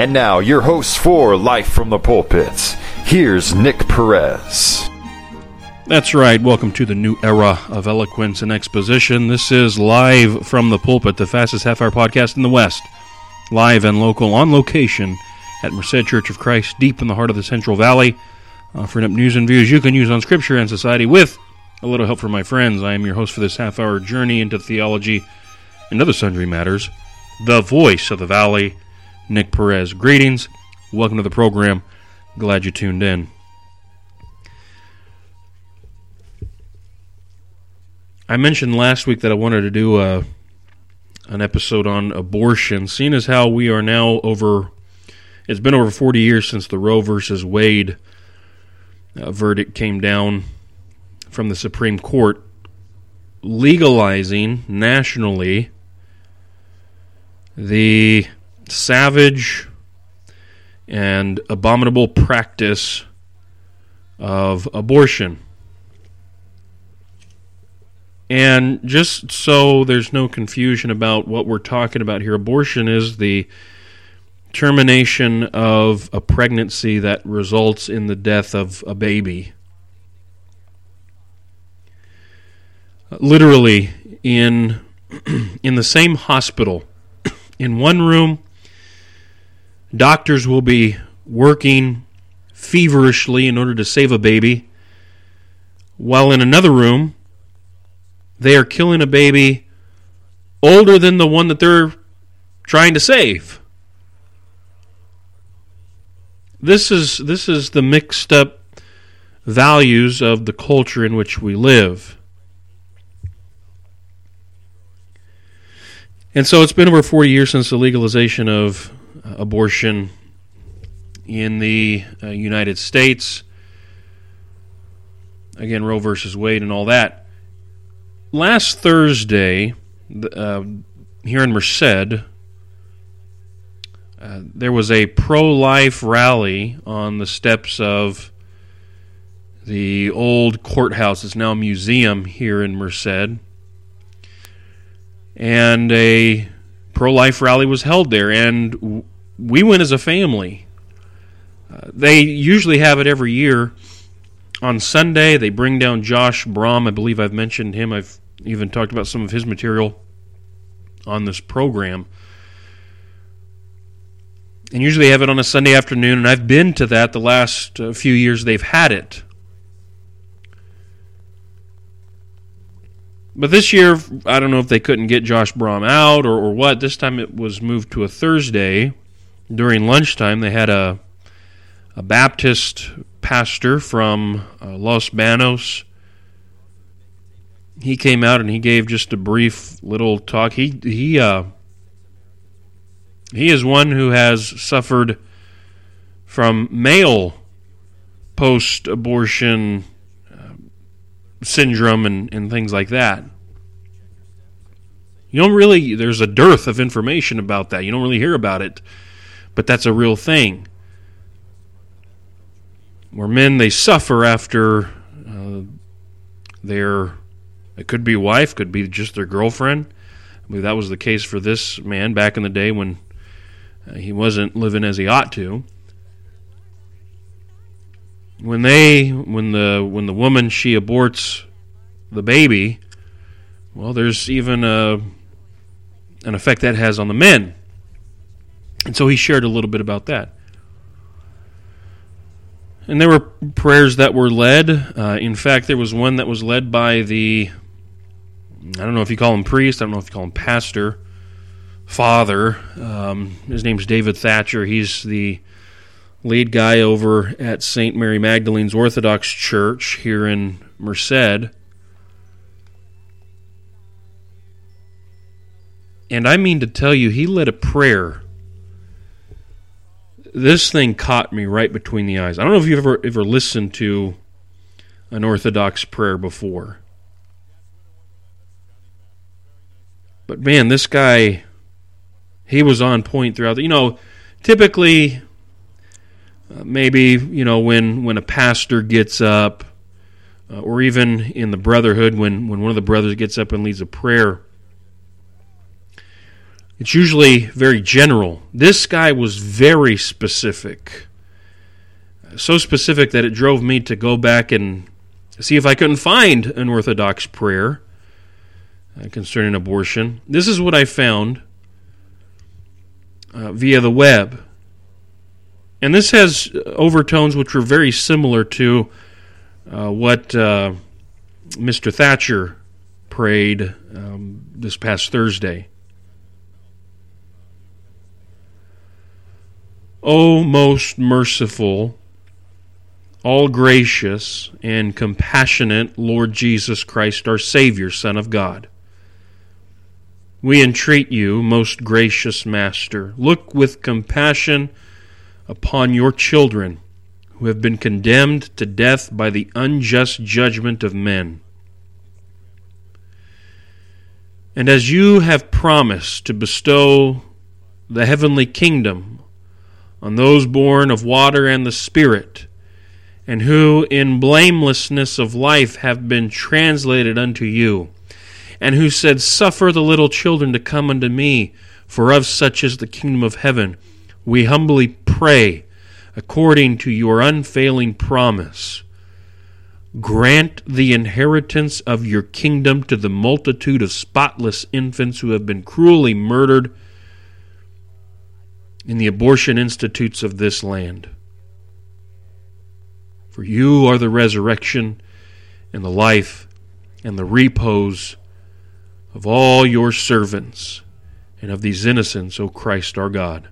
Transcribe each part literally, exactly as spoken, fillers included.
And now, your host for Life from the Pulpit, here's Nick Perez. That's right. Welcome to the new era of eloquence and exposition. This is Live from the Pulpit, the fastest half-hour podcast in the West. Live and local, on location at Merced Church of Christ, deep in the heart of the Central Valley, offering up news and views you can use on Scripture and society with a little help from my friends. I am your host for this half-hour journey into theology and other sundry matters, the voice of the Valley, Nick Perez. Greetings. Welcome to the program. Glad you tuned in. I mentioned last week that I wanted to do a, an episode on abortion, seeing as how we are now over, it's been over forty years since the Roe versus Wade uh, verdict came down from the Supreme Court, legalizing nationally the savage and abominable practice of abortion. And just so there's no confusion about what we're talking about here, abortion is the termination of a pregnancy that results in the death of a baby. Literally, in in the same hospital, in one room, doctors will be working feverishly in order to save a baby, while in another room, they are killing a baby older than the one that they're trying to save. This is this is the mixed up values of the culture in which we live. And so it's been over forty years since the legalization of uh, abortion in the uh, United States. Again, Roe versus Wade and all that. Last Thursday, uh, here in Merced, uh, there was a pro-life rally on the steps of the old courthouse. It's now a museum here in Merced. And a pro-life rally was held there, and we went as a family. Uh, they usually have it every year. On Sunday, they bring down Josh Brom. I believe I've mentioned him. I've even talked about some of his material on this program. And usually they have it on a Sunday afternoon, and I've been to that the last uh, few years they've had it. But this year, I don't know if they couldn't get Josh Brom out or, or what. This time it was moved to a Thursday during lunchtime. They had a, a Baptist pastor from uh, Los Banos. He came out and he gave just a brief little talk. He he uh, he is one who has suffered from male post-abortion syndrome and, and things like that. You don't really, there's a dearth of information about that. You don't really hear about it, but that's a real thing. Where men, they suffer after uh, their, it could be wife, could be just their girlfriend. I believe that was the case for this man back in the day when uh, he wasn't living as he ought to. When they, when the when the woman, she aborts the baby, well, there's even a, an effect that has on the men. And so he shared a little bit about that. And there were prayers that were led. Uh, in fact, there was one that was led by the, I don't know if you call him priest, I don't know if you call him pastor, father. Um, his name's David Thatcher. He's the lead guy over at Saint Mary Magdalene's Orthodox Church here in Merced. And I mean to tell you, he led a prayer. This thing caught me right between the eyes. I don't know if you've ever, ever listened to an Orthodox prayer before. But man, this guy, he was on point throughout the, you know, typically, uh, maybe, you know, when, when a pastor gets up, uh, or even in the brotherhood, when, when one of the brothers gets up and leads a prayer, It's usually very general. This guy was very specific. So specific that it drove me to go back and see if I couldn't find an Orthodox prayer uh, concerning abortion. This is what I found uh, via the web. And this has overtones which were very similar to uh, what uh, Mister Thatcher prayed um, this past Thursday. O most merciful, all gracious, and compassionate Lord Jesus Christ, our Savior, Son of God, we entreat you, most gracious Master, look with compassion upon your children who have been condemned to death by the unjust judgment of men. And as you have promised to bestow the heavenly kingdom on those born of water and the Spirit, and who in blamelessness of life have been translated unto you, and who said, Suffer the little children to come unto me, for of such is the kingdom of heaven, we humbly pray, according to your unfailing promise, grant the inheritance of your kingdom to the multitude of spotless infants who have been cruelly murdered in the abortion institutes of this land. For you are the resurrection and the life and the repose of all your servants and of these innocents, O Christ our God.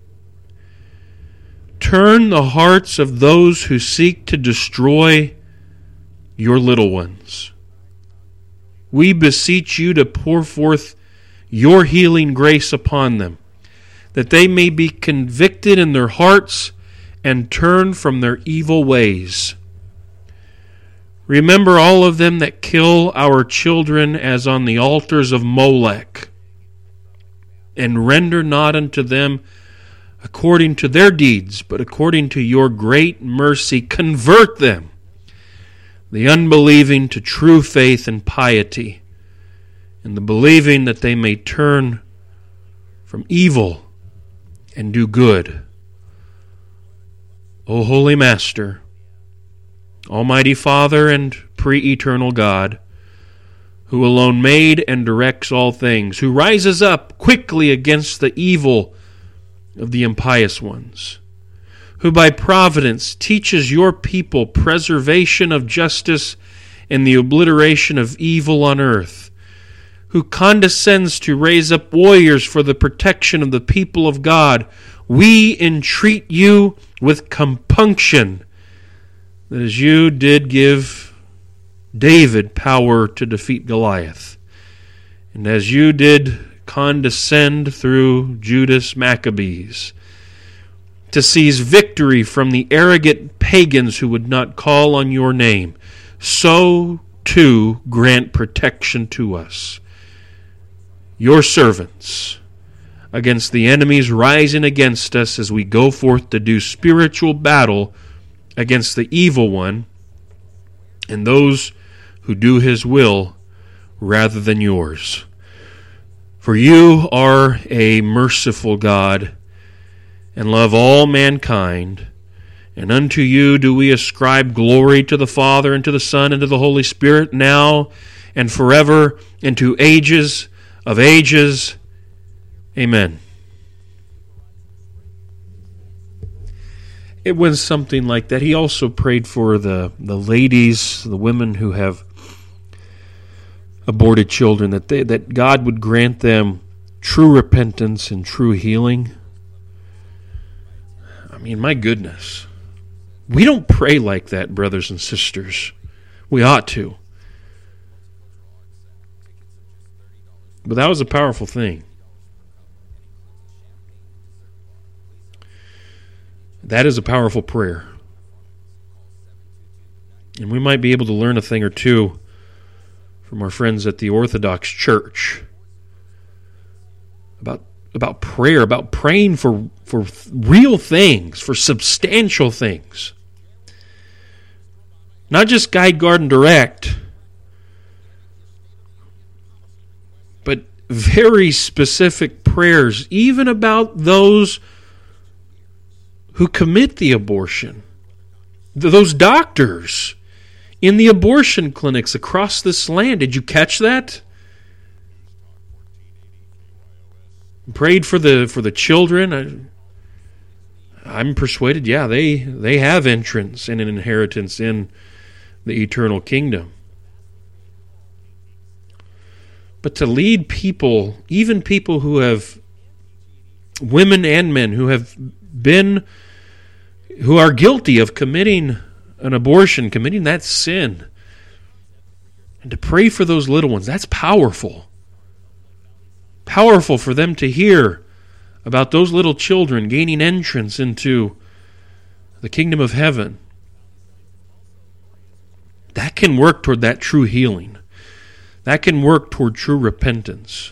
Turn the hearts of those who seek to destroy your little ones. We beseech you to pour forth your healing grace upon them, that they may be convicted in their hearts and turn from their evil ways. Remember all of them that kill our children as on the altars of Molech, and render not unto them according to their deeds, but according to your great mercy, convert them, the unbelieving, to true faith and piety, and the believing that they may turn from evil and do good. O Holy Master, Almighty Father and pre-eternal God, who alone made and directs all things, who rises up quickly against the evil of the impious ones, who by providence teaches your people preservation of justice and the obliteration of evil on earth, who condescends to raise up warriors for the protection of the people of God, we entreat you with compunction that as you did give David power to defeat Goliath, and as you did condescend through Judas Maccabees to seize victory from the arrogant pagans who would not call on your name, so too grant protection to us, your servants, against the enemies rising against us as we go forth to do spiritual battle against the evil one and those who do his will rather than yours. For you are a merciful God and love all mankind, and unto you do we ascribe glory, to the Father and to the Son and to the Holy Spirit, now and forever and to ages of ages. Amen. It was something like that. He also prayed for the, the ladies, the women who have aborted children, that they, that God would grant them true repentance and true healing. I mean, my goodness. We don't pray like that, brothers and sisters. We ought to. But that was a powerful thing. That is a powerful prayer. And we might be able to learn a thing or two from our friends at the Orthodox Church about about prayer, about praying for, for real things, for substantial things. Not just guide, guard, and direct, but very specific prayers, even about those who commit the abortion. Those doctors in the abortion clinics across this land. Did you catch that? Prayed for the for the children. I, I'm persuaded, yeah, they, they have entrance and an inheritance in the eternal kingdom. But to lead people, even people who have, women and men who have been, who are guilty of committing an abortion, committing that sin, and to pray for those little ones, that's powerful. Powerful for them to hear about those little children gaining entrance into the kingdom of heaven. That can work toward that true healing. That can work toward true repentance.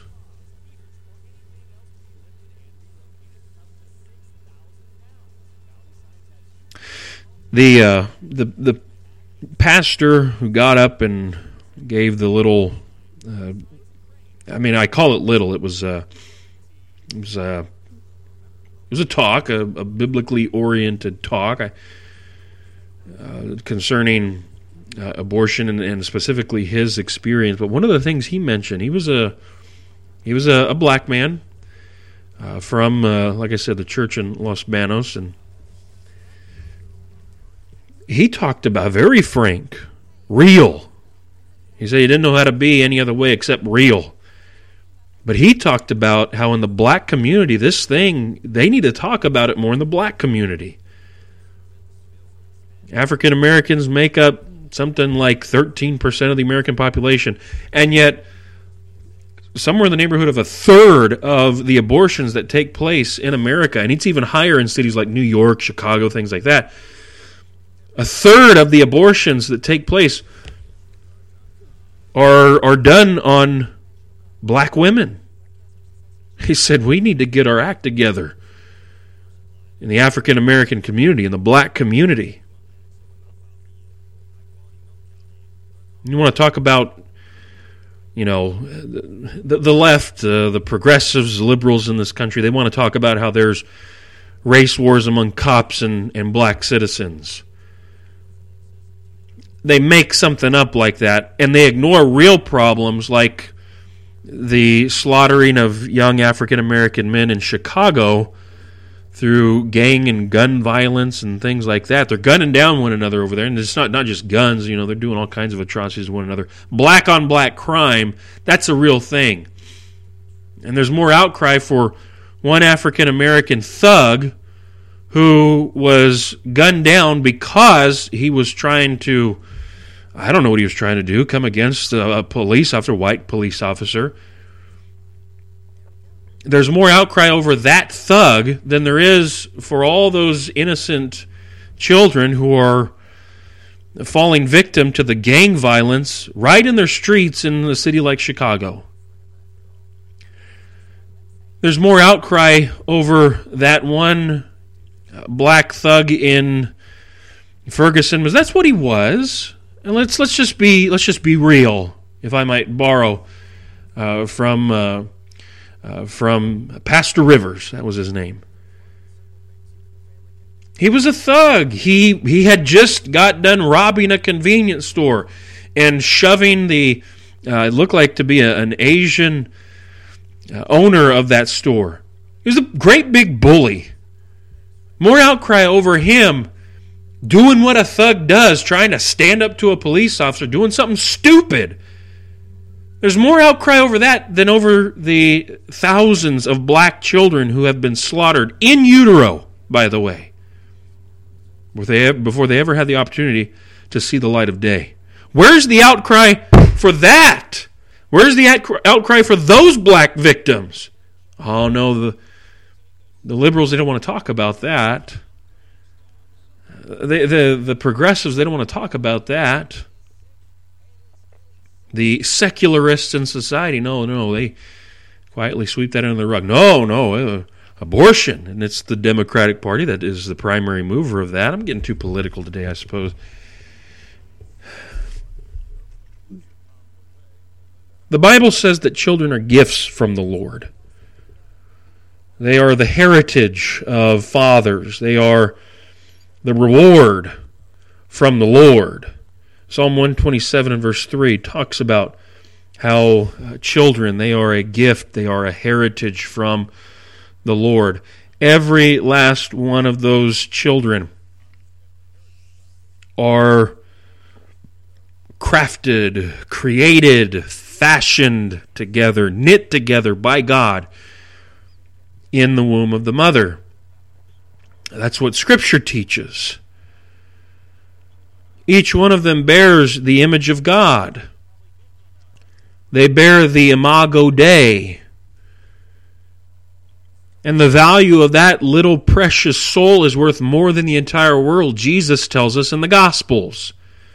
The uh, the the pastor who got up and gave the little, uh, I mean, I call it little. It was uh, it was uh, it was a talk, a, a biblically oriented talk I, uh, concerning uh, abortion and, and specifically his experience. But one of the things he mentioned, he was a he was a, a black man uh, from, uh, like I said, the church in Los Banos, and he talked about very frank, real. He said he didn't know how to be any other way except real. But he talked about how in the black community, this thing, they need to talk about it more in the black community. African Americans make up something like thirteen percent of the American population, and yet somewhere in the neighborhood of a third of the abortions that take place in America, and it's even higher in cities like New York, Chicago, things like that, a third of the abortions that take place are are done on black women. He said, we need to get our act together in the African American community, in the black community. You want to talk about, you know, the, the left, uh, the progressives, liberals in this country, they want to talk about how there's race wars among cops and, and black citizens. They make something up like that, and they ignore real problems like the slaughtering of young African-American men in Chicago through gang and gun violence and things like that. They're gunning down one another over there, and it's not, not just guns, you know, they're doing all kinds of atrocities to one another. Black-on-black crime, that's a real thing. And there's more outcry for one African-American thug who was gunned down because he was trying to, I don't know what he was trying to do, come against a, a police officer, a white police officer. There's more outcry over that thug than there is for all those innocent children who are falling victim to the gang violence right in their streets in a city like Chicago. There's more outcry over that one black thug in Ferguson, because that's what he was. And let's let's just be let's just be real, if I might borrow uh, from uh, uh, from Pastor Rivers. That was his name. He was a thug. He he had just got done robbing a convenience store and shoving the uh, it looked like to be a, an Asian uh, owner of that store. He was a great big bully. More outcry over him doing what a thug does, trying to stand up to a police officer, doing something stupid. There's more outcry over that than over the thousands of black children who have been slaughtered in utero, by the way, before they, before they ever had the opportunity to see the light of day. Where's the outcry for that? Where's the outcry for those black victims? Oh, no, the, the liberals, they don't want to talk about that. The, the the progressives, they don't want to talk about that. The secularists in society, no, no, they quietly sweep that under the rug. No, no, uh, abortion, and it's the Democratic Party that is the primary mover of that. I'm getting too political today, I suppose. The Bible says that children are gifts from the Lord. They are the heritage of fathers. They are the reward from the Lord. Psalm one twenty-seven and verse three talks about how uh, children, they are a gift, they are a heritage from the Lord. Every last one of those children are crafted, created, fashioned together, knit together by God in the womb of the mother. That's what Scripture teaches. Each one of them bears the image of God. They bear the imago Dei. And the value of that little precious soul is worth more than the entire world, Jesus tells us in the Gospels.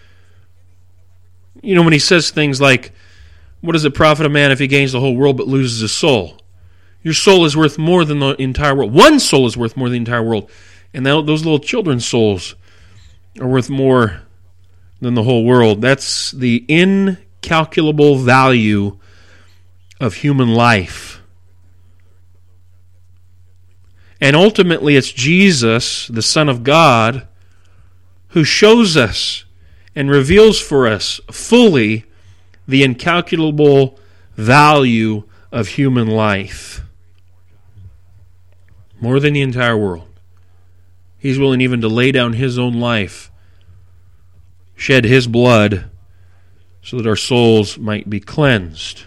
You know, when he says things like, what does it profit a man if he gains the whole world but loses his soul? Your soul is worth more than the entire world. One soul is worth more than the entire world. And those little children's souls are worth more than the whole world. That's the incalculable value of human life. And ultimately it's Jesus, the Son of God, who shows us and reveals for us fully the incalculable value of human life. More than the entire world. He's willing even to lay down His own life, shed His blood, so that our souls might be cleansed.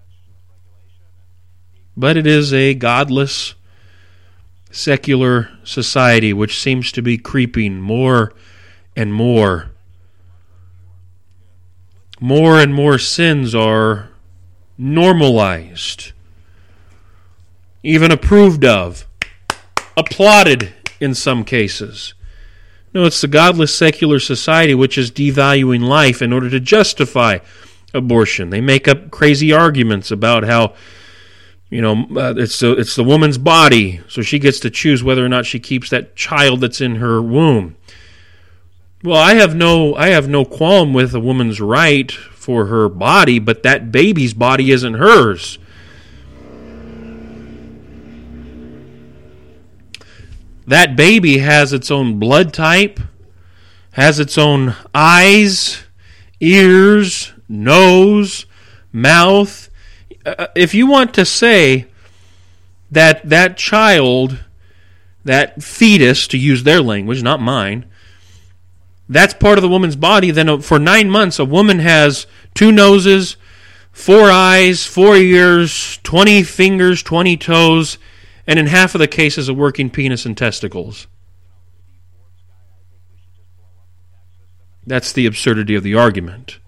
But it is a godless, secular society which seems to be creeping more and more. More and more sins are normalized, even approved of, applauded in some cases. No, it's the godless secular society which is devaluing life in order to justify abortion. They make up crazy arguments about how, you know, uh, it's the, it's the woman's body, so she gets to choose whether or not she keeps that child that's in her womb. Well, I have no I have no qualm with a woman's right for her body, but that baby's body isn't hers. That baby has its own blood type, has its own eyes, ears, nose, mouth. Uh, if you want to say that that child, that fetus, to use their language, not mine, that's part of the woman's body, then for nine months a woman has two noses, four eyes, four ears, twenty fingers, twenty toes, and in half of the cases a working penis and testicles. That's the absurdity of the argument.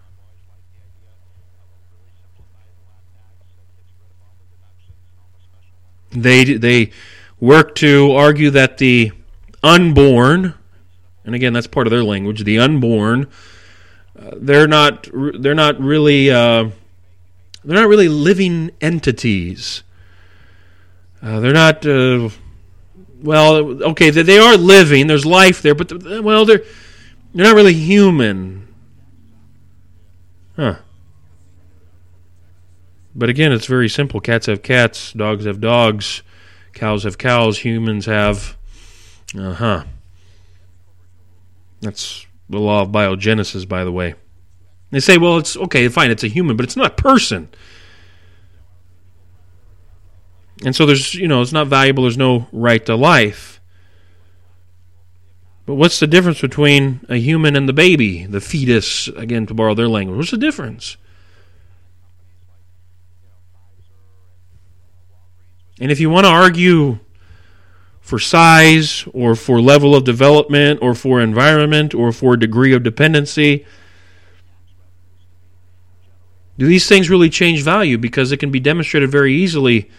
They they work to argue that the unborn, and again that's part of their language, the unborn, uh, they're not they're not really uh, they're not really living entities. Uh, they're not uh, well, okay, they, they are living. There's life there, but the, well, they're they're not really human, huh? But again, it's very simple. Cats have cats, dogs have dogs, cows have cows, humans have, uh-huh. That's the law of biogenesis, by the way. They say, well, it's okay, fine, it's a human, but it's not a person. And so there's, you know, it's not valuable, there's no right to life. But what's the difference between a human and the baby, the fetus, again, to borrow their language? What's the difference? And if you want to argue for size or for level of development or for environment or for degree of dependency, do these things really change value? Because it can be demonstrated very easily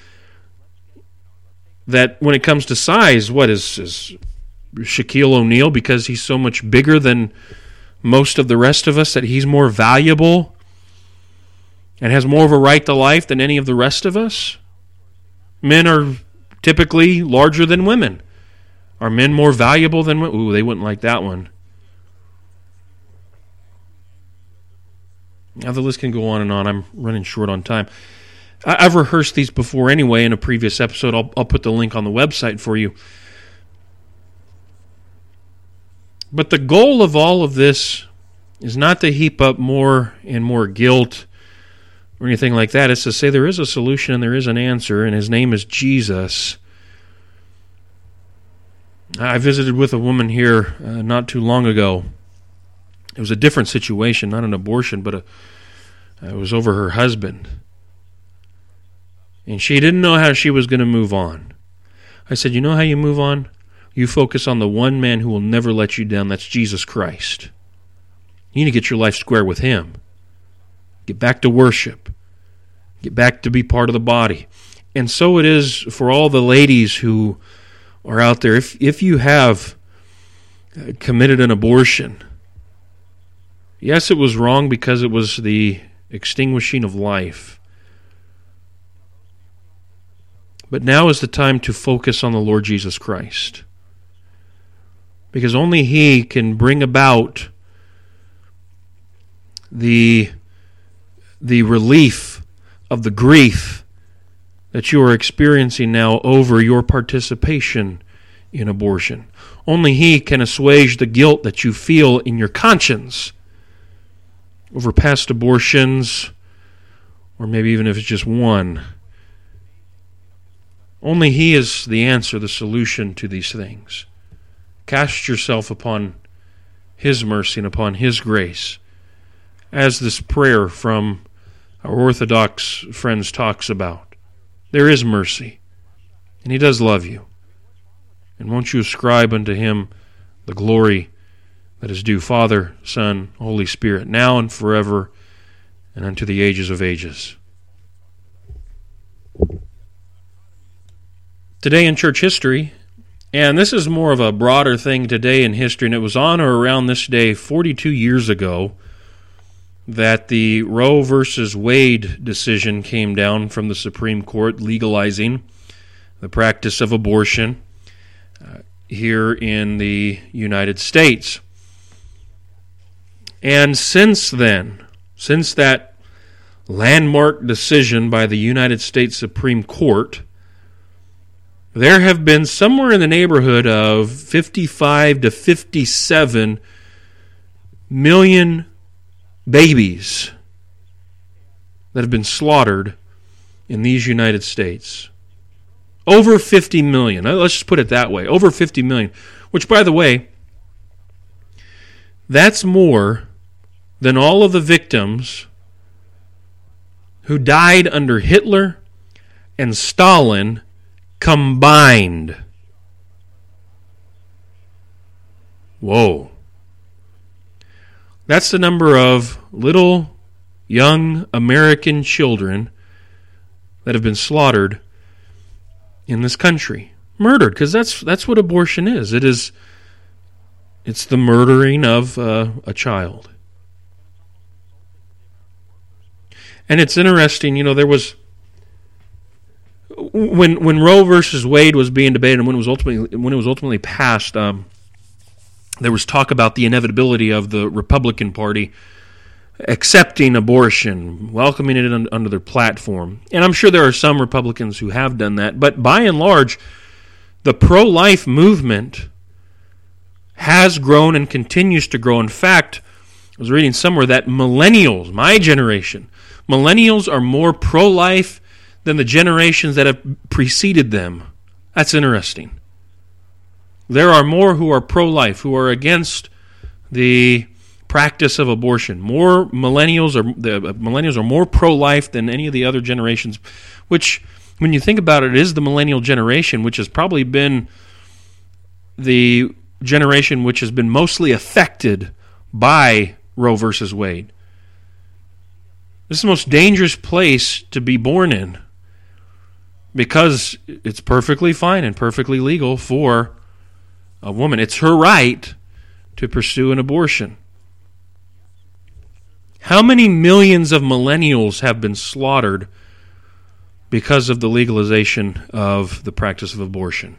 that when it comes to size, what is, is Shaquille O'Neal, because he's so much bigger than most of the rest of us, that he's more valuable and has more of a right to life than any of the rest of us? Men are typically larger than women. Are men more valuable than women? Ooh, they wouldn't like that one. Now the list can go on and on. I'm running short on time. I've rehearsed these before anyway in a previous episode. I'll, I'll put the link on the website for you. But the goal of all of this is not to heap up more and more guilt or anything like that. It's to say there is a solution and there is an answer, and his name is Jesus. I visited with a woman here uh, not too long ago. It was a different situation, not an abortion, but a, it was over her husband. And she didn't know how she was going to move on. I said, you know how you move on? You focus on the one man who will never let you down. That's Jesus Christ. You need to get your life square with him. Get back to worship. Get back to be part of the body. And so it is for all the ladies who are out there. If, if you have committed an abortion, yes, it was wrong because it was the extinguishing of life. But now is the time to focus on the Lord Jesus Christ. Because only He can bring about the, the relief of the grief that you are experiencing now over your participation in abortion. Only He can assuage the guilt that you feel in your conscience over past abortions, or maybe even if it's just one. Only He is the answer, the solution to these things. Cast yourself upon His mercy and upon His grace, as this prayer from our Orthodox friends talks about. There is mercy, and He does love you. And won't you ascribe unto Him the glory that is due, Father, Son, Holy Spirit, now and forever, and unto the ages of ages. Today in church history, and this is more of a broader thing today in history, and it was on or around this day forty-two years ago that the Roe versus Wade decision came down from the Supreme Court legalizing the practice of abortion uh, here in the United States. And since then, since that landmark decision by the United States Supreme Court, there have been somewhere in the neighborhood of fifty-five to fifty-seven million babies that have been slaughtered in these United States. Over fifty million. Let's just put it that way. Over fifty million. Which, by the way, that's more than all of the victims who died under Hitler and Stalin combined. Whoa. That's the number of little, young American children that have been slaughtered in this country. Murdered, because that's that's what abortion is. It is, it's the murdering of uh, a child. And it's interesting, you know, there was, when when Roe versus Wade was being debated and when it was ultimately when it was ultimately passed, um, there was talk about the inevitability of the Republican Party accepting abortion, welcoming it un- under their platform. And I'm sure there are some Republicans who have done that, but by and large, the pro-life movement has grown and continues to grow. In fact, I was reading somewhere that millennials, my generation, millennials are more pro-life than the generations that have preceded them. That's interesting. There are more who are pro-life, who are against the practice of abortion. More millennials are the millennials are more pro-life than any of the other generations, which, when you think about it, is the millennial generation, which has probably been the generation which has been mostly affected by Roe versus Wade. This is the most dangerous place to be born in, because it's perfectly fine and perfectly legal for a woman. It's her right to pursue an abortion. How many millions of millennials have been slaughtered because of the legalization of the practice of abortion?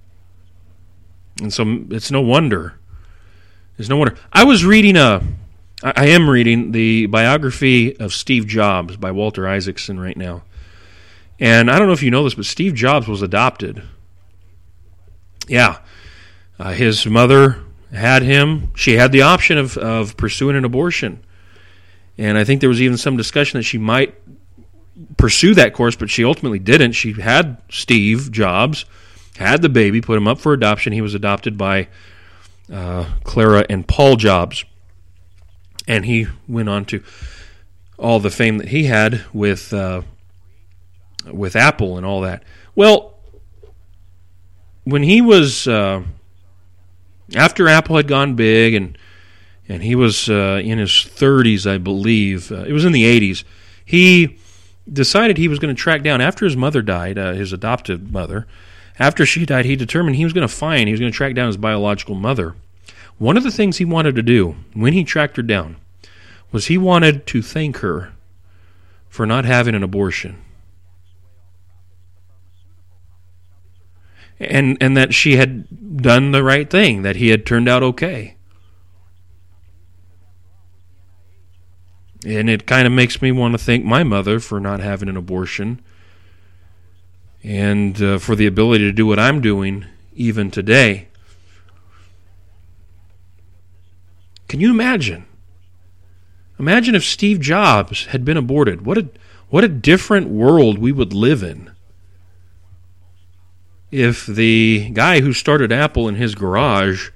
And so it's no wonder. It's no wonder. I was reading a I, I am reading the biography of Steve Jobs by Walter Isaacson right now. And I don't know if you know this, but Steve Jobs was adopted. Yeah. Uh, his mother had him. She had the option of, of pursuing an abortion. And I think there was even some discussion that she might pursue that course, but she ultimately didn't. She had Steve Jobs, had the baby, put him up for adoption. He was adopted by uh, Clara and Paul Jobs. And he went on to all the fame that he had with uh, with Apple and all that. Well, when he was, uh, after Apple had gone big and and he was uh, in his thirties, I believe, uh, it was in the eighties, he decided he was going to track down, after his mother died, uh, his adoptive mother, after she died, he determined he was going to find, he was going to track down his biological mother. One of the things he wanted to do when he tracked her down was he wanted to thank her for not having an abortion. And and that she had done the right thing, that he had turned out okay. And it kind of makes me want to thank my mother for not having an abortion and uh, for the ability to do what I'm doing even today. Can you imagine? Imagine if Steve Jobs had been aborted. What a what a different world we would live in if the guy who started Apple in his garage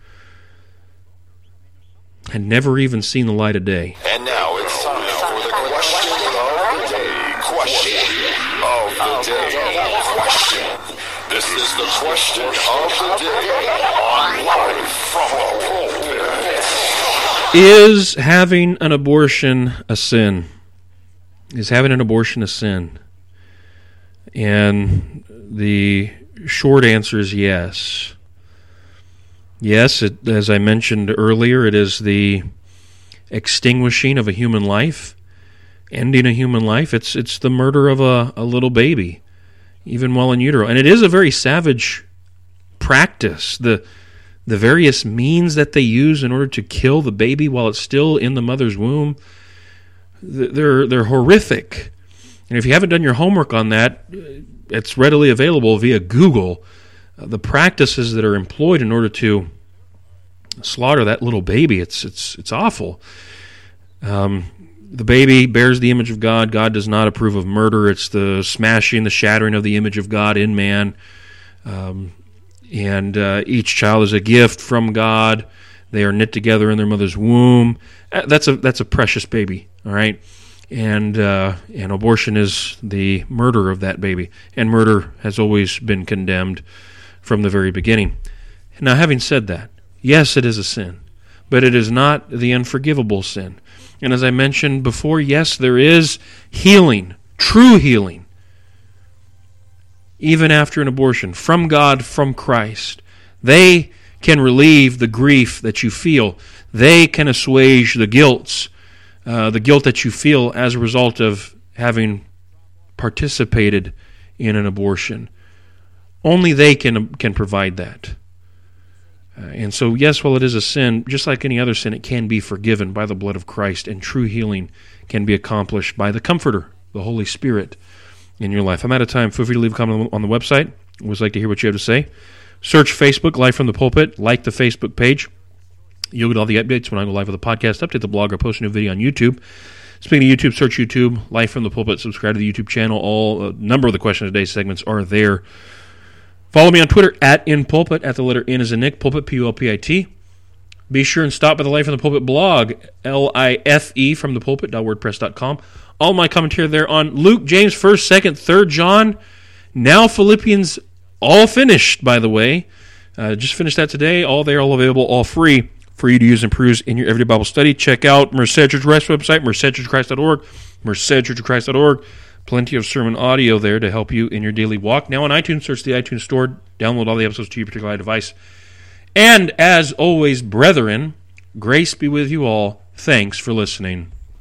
had never even seen the light of day. And now it's time for the question of the day. Question of the day. Question. This is the question of the day on Live from the Pulpit. Is having an abortion a sin? Is having an abortion a sin? And the short answer is yes. Yes, it, as I mentioned earlier, it is the extinguishing of a human life, ending a human life. It's it's the murder of a, a little baby, even while in utero. And it is a very savage practice. The the various means that they use in order to kill the baby while it's still in the mother's womb, they're they're horrific. And if you haven't done your homework on that, it's readily available via Google. Uh, the practices that are employed in order to slaughter that little baby, it's it's it's awful. Um, the baby bears the image of God. God does not approve of murder. It's the smashing, the shattering of the image of God in man. Um, and uh, each child is a gift from God. They are knit together in their mother's womb. That's a that's a precious baby, all right? And uh, and abortion is the murder of that baby. And murder has always been condemned from the very beginning. Now, having said that, yes, it is a sin, but it is not the unforgivable sin. And as I mentioned before, yes, there is healing, true healing, even after an abortion, from God, from Christ. They can relieve the grief that you feel. They can assuage the guilt, uh, the guilt that you feel as a result of having participated in an abortion. Only they can can provide that. Uh, and so, yes, while it is a sin, just like any other sin, it can be forgiven by the blood of Christ, and true healing can be accomplished by the Comforter, the Holy Spirit, in your life. I'm out of time. Feel free to leave a comment on the website. I always like to hear what you have to say. Search Facebook, Live from the Pulpit. Like the Facebook page. You'll get all the updates when I go live with the podcast. Update the blog or post a new video on YouTube. Speaking of YouTube, search YouTube, Live from the Pulpit. Subscribe to the YouTube channel. All a number of the Question of the Day segments are there. Follow me on Twitter, at InPulpit, at the letter N as in Nick, Pulpit, P U L P I T. Be sure and stop by the Life from the Pulpit blog, L I F E from the pulpit dot wordpress dot com. All my commentary there on Luke, James, first, second, third John, now Philippians, all finished, by the way. Uh, just finished that today. All there, all available, all free for you to use and peruse in your everyday Bible study. Check out Merced Church Christ website, merced church christ dot org, merced church christ dot org. Plenty of sermon audio there to help you in your daily walk. Now on iTunes, search the iTunes Store. Download all the episodes to your particular device. And as always, brethren, grace be with you all. Thanks for listening.